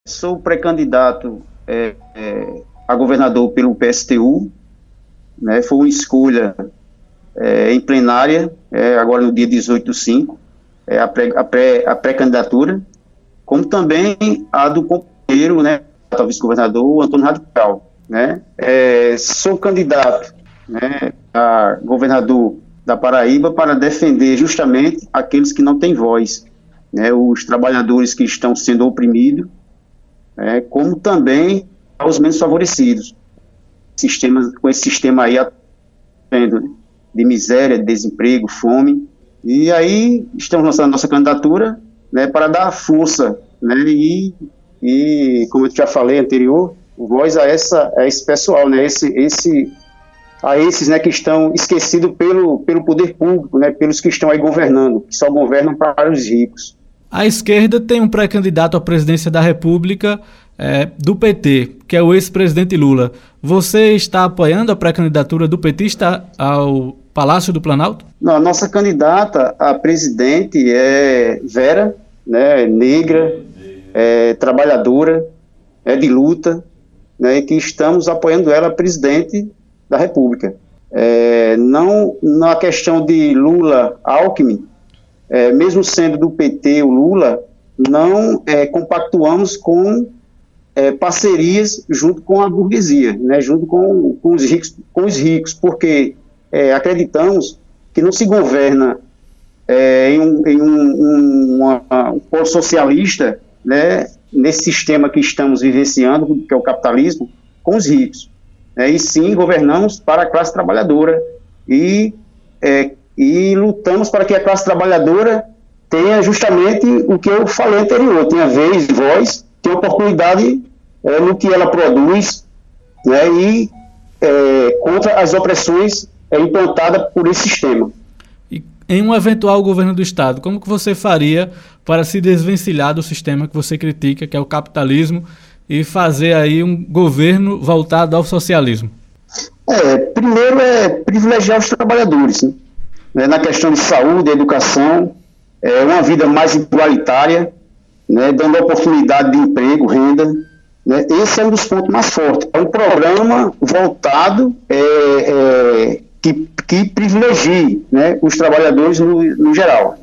Sou pré-candidato a governador pelo PSTU, né? Foi uma escolha em plenária, agora no dia 18/5, a pré-candidatura, como também a do companheiro, né, o vice-governador Antônio Radical, né? Sou candidato, né, a governador da Paraíba para defender justamente aqueles que não têm voz, né, os trabalhadores que estão sendo oprimidos, como também aos menos favorecidos, com esse sistema aí de miséria, de desemprego, fome. E aí estamos lançando a nossa candidatura, né, para dar força, né, e como eu já falei anterior, voz a esse pessoal, né, a esses, né, que estão esquecidos pelo poder público, né, pelos que estão aí governando, que só governam para os ricos. A esquerda tem um pré-candidato à presidência da República do PT, que é o ex-presidente Lula. Você está apoiando a pré-candidatura do petista ao Palácio do Planalto? Não, a nossa candidata a presidente é Vera, né, negra, trabalhadora, de luta, né, e que estamos apoiando ela a presidente da República. Não na questão de Lula-Alckmin, mesmo sendo do PT o Lula, não compactuamos com parcerias junto com a burguesia, né, junto com os ricos, porque acreditamos que não se governa em um polo socialista, né, nesse sistema que estamos vivenciando, que é o capitalismo, com os ricos. E sim governamos para a classe trabalhadora e lutamos para que a classe trabalhadora tenha justamente o que eu falei anterior, tenha vez, voz, tenha oportunidade no que ela produz, né, e contra as opressões implantadas por esse sistema. E em um eventual governo do Estado, como que você faria para se desvencilhar do sistema que você critica, que é o capitalismo, e fazer aí um governo voltado ao socialismo? Primeiro privilegiar os trabalhadores, né? Na questão de saúde, educação, uma vida mais igualitária, né? Dando oportunidade de emprego, renda, né? Esse é um dos pontos mais fortes. É um programa voltado que privilegie, né, os trabalhadores no geral.